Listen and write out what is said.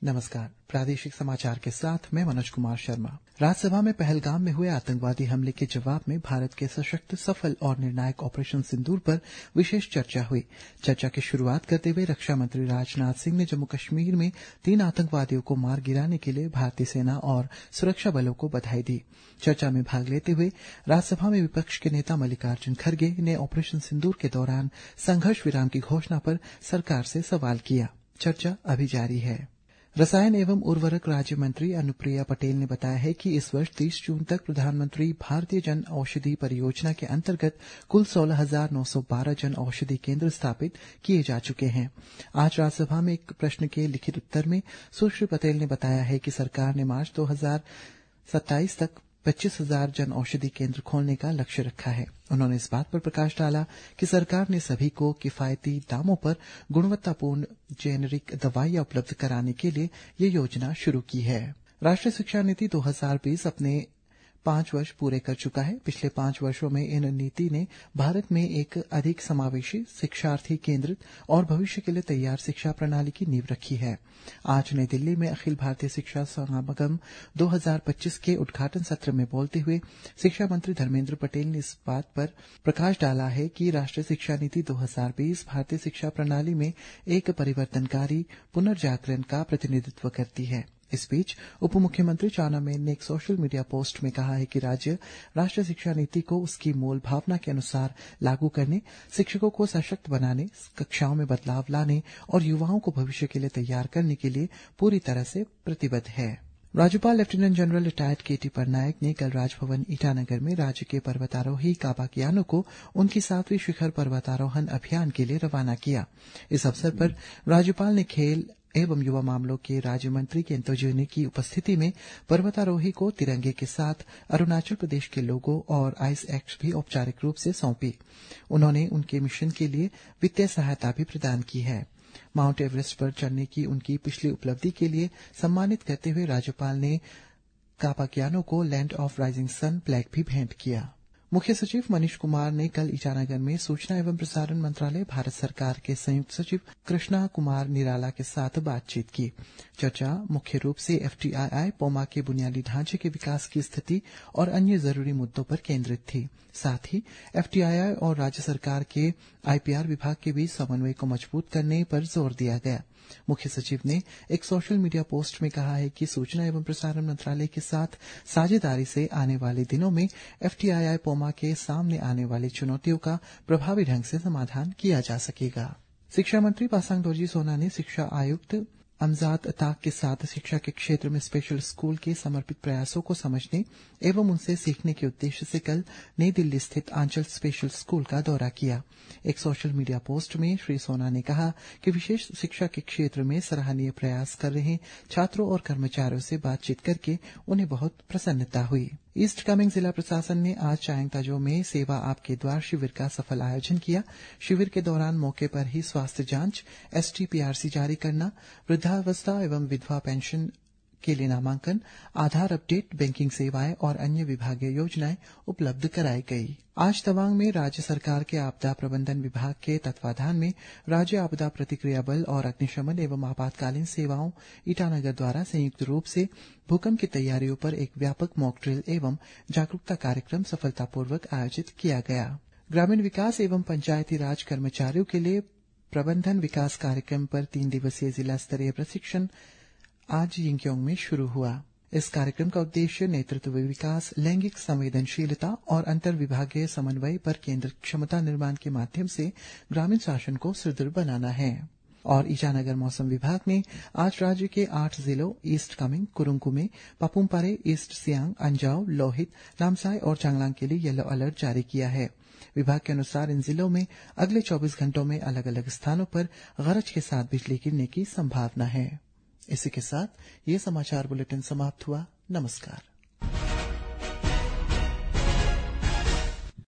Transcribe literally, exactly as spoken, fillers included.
नमस्कार। प्रादेशिक समाचार के साथ मैं मनोज कुमार शर्मा। राज्यसभा में पहलगाम में हुए आतंकवादी हमले के जवाब में भारत के सशक्त, सफल और निर्णायक ऑपरेशन सिंदूर पर विशेष चर्चा हुई। चर्चा की शुरुआत करते हुए रक्षा मंत्री राजनाथ सिंह ने जम्मू कश्मीर में तीन आतंकवादियों को मार गिराने के लिए भारतीय सेना और सुरक्षा बलों को बधाई दी। चर्चा में भाग लेते हुए राज्यसभा में विपक्ष के नेता मल्लिकार्जुन खड़गे ने ऑपरेशन सिंदूर के दौरान संघर्ष विराम की घोषणा पर सरकार से सवाल किया। चर्चा अभी जारी है। रसायन एवं उर्वरक राज्य मंत्री अनुप्रिया पटेल ने बताया है कि इस वर्ष तीस जून तक प्रधानमंत्री भारतीय जन औषधि परियोजना के अंतर्गत कुल सोलह हजार नौ सौ बारह जन औषधि केंद्र स्थापित किए जा चुके हैं। आज राज्यसभा में एक प्रश्न के लिखित उत्तर में सुश्री पटेल ने बताया है कि सरकार ने मार्च दो हजार सत्ताईस तक पच्चीस हजार जन औषधि केंद्र खोलने का लक्ष्य रखा है। उन्होंने इस बात पर प्रकाश डाला कि सरकार ने सभी को किफायती दामों पर गुणवत्तापूर्ण जेनेरिक दवाइयां उपलब्ध कराने के लिए ये योजना शुरू की है। राष्ट्रीय शिक्षा नीति दो हजार बीस अपने पांच वर्ष पूरे कर चुका है। पिछले पांच वर्षों में इन नीति ने भारत में एक अधिक समावेशी, शिक्षार्थी केंद्रित और भविष्य के लिए तैयार शिक्षा प्रणाली की नींव रखी है। आज नई दिल्ली में अखिल भारतीय शिक्षा समागम दो हजार पच्चीस के उद्घाटन सत्र में बोलते हुए शिक्षा मंत्री धर्मेंद्र पटेल ने इस बात पर प्रकाश डाला है कि राष्ट्रीय शिक्षा नीति दो हजार बीस भारतीय शिक्षा प्रणाली में एक परिवर्तनकारी पुनर्जागरण का प्रतिनिधित्व करती है। इस बीच उप मुख्यमंत्री चाउना मेन ने एक सोशल मीडिया पोस्ट में कहा है कि राज्य राष्ट्रीय शिक्षा नीति को उसकी मूल भावना के अनुसार लागू करने, शिक्षकों को सशक्त बनाने, कक्षाओं में बदलाव लाने और युवाओं को भविष्य के लिए तैयार करने के लिए पूरी तरह से प्रतिबद्ध है। राज्यपाल lieutenant general retired KT Patnaik ने कल राजभवन ईटानगर में राज्य के पर्वतारोही काबा कियानो को उनकी सातवीं शिखर पर्वतारोहण अभियान के लिए रवाना किया। इस अवसर पर राज्यपाल ने खेल एवं युवा मामलों के राज्य मंत्री केंतो जिनी की उपस्थिति में पर्वतारोही को तिरंगे के साथ अरुणाचल प्रदेश के लोगो और आइस एक्ट भी औपचारिक रूप से सौंपी। उन्होंने उनके मिशन के लिए वित्तीय सहायता भी प्रदान की है। माउंट एवरेस्ट पर चढ़ने की उनकी पिछली उपलब्धि के लिए सम्मानित करते हुए राज्यपाल ने काबा कियानो को land of rising sun plaque भी भेंट किया। मुख्य सचिव मनीष कुमार ने कल ईटानगर में सूचना एवं प्रसारण मंत्रालय भारत सरकार के संयुक्त सचिव कृष्णा कुमार निराला के साथ बातचीत की। चर्चा मुख्य रूप से एफटीआईआई पोमा के बुनियादी ढांचे के विकास की स्थिति और अन्य जरूरी मुद्दों पर केंद्रित थी। साथ ही एफटीआईआई और राज्य सरकार के आईपीआर विभाग के बीच समन्वय को मजबूत करने पर जोर दिया गया। मुख्य सचिव ने एक सोशल मीडिया पोस्ट में कहा है कि सूचना एवं प्रसारण मंत्रालय के साथ साझेदारी से आने वाले दिनों में एफटीआईआई पोमा के सामने आने वाली चुनौतियों का प्रभावी ढंग से समाधान किया जा सकेगा। शिक्षा मंत्री पासांग दोरजी सोना ने शिक्षा आयुक्त अमजाद ताक के साथ शिक्षा के क्षेत्र में स्पेशल स्कूल के समर्पित प्रयासों को समझने एवं उनसे सीखने के उद्देश्य से कल नई दिल्ली स्थित आंचल स्पेशल स्कूल का दौरा किया। एक सोशल मीडिया पोस्ट में श्री सोना ने कहा कि विशेष शिक्षा के क्षेत्र में सराहनीय प्रयास कर रहे छात्रों और कर्मचारियों से बातचीत करके उन्हें बहुत प्रसन्नता हुई। ईस्ट कामेंग जिला प्रशासन ने आज चायांग ताजो में सेवा आपके द्वार शिविर का सफल आयोजन किया। शिविर के दौरान मौके पर ही स्वास्थ्य जांच, एसटीपीआरसी जारी करना, वृद्धावस्था एवं विधवा पेंशन के लिए नामांकन, आधार अपडेट, बैंकिंग सेवाएं और अन्य विभागीय योजनाएं उपलब्ध कराई गई। आज तवांग में राज्य सरकार के आपदा प्रबंधन विभाग के तत्वाधान में राज्य आपदा प्रतिक्रिया बल और अग्निशमन एवं आपातकालीन सेवाओं ईटानगर द्वारा संयुक्त रूप से भूकंप की तैयारियों पर एक व्यापक मॉक ड्रिल एवं जागरूकता कार्यक्रम सफलतापूर्वक आयोजित किया गया। ग्रामीण विकास एवं पंचायती राज कर्मचारियों के लिए प्रबंधन विकास कार्यक्रम पर तीन दिवसीय जिला स्तरीय प्रशिक्षण आज यिंगक्योंग में शुरू हुआ। इस कार्यक्रम का उद्देश्य नेतृत्व विकास, लैंगिक संवेदनशीलता और अंतर विभागीय समन्वय पर केंद्रित क्षमता निर्माण के माध्यम से ग्रामीण शासन को सुदृढ़ बनाना है। और ईटानगर मौसम विभाग ने आज राज्य के आठ जिलों ईस्ट कामेंग, कुरुंग कुमे, पापुमपारे, ईस्ट सियांग, अंजाव, लोहित, नामसाई और चांगलांग के लिए येलो अलर्ट जारी किया है। विभाग के अनुसार इन जिलों में अगले चौबीस घंटों में अलग अलग स्थानों पर गरज के साथ बिजली गिरने की संभावना है। इसी के साथ ये समाचार बुलेटिन समाप्त हुआ। नमस्कार।